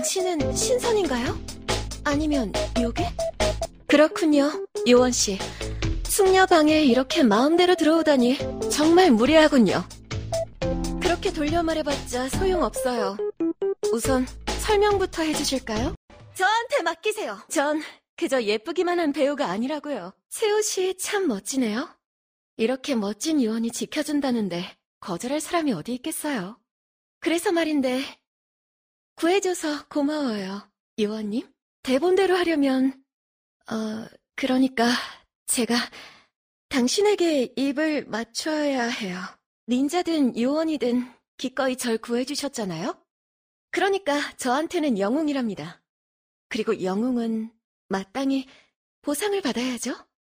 당신은 신선인가요? 아니면 요괴? 그렇군요, 요원 씨. 숙녀방에 이렇게 마음대로 들어오다니 정말 무례하군요. 그렇게 돌려 말해봤자 소용없어요. 우선 설명부터 해주실까요? 저한테 맡기세요. 전 그저 예쁘기만 한 배우가 아니라고요. 새 옷이 참 멋지네요. 이렇게 멋진 요원이 지켜준다는데 거절할 사람이 어디 있겠어요. 그래서 말인데 구해줘서 고마워요, 요원님. 대본대로 하려면 그러니까 제가 당신에게 입을 맞춰야 해요. 닌자든 요원이든 기꺼이 절 구해주셨잖아요. 그러니까 저한테는 영웅이랍니다. 그리고 영웅은 마땅히 보상을 받아야죠.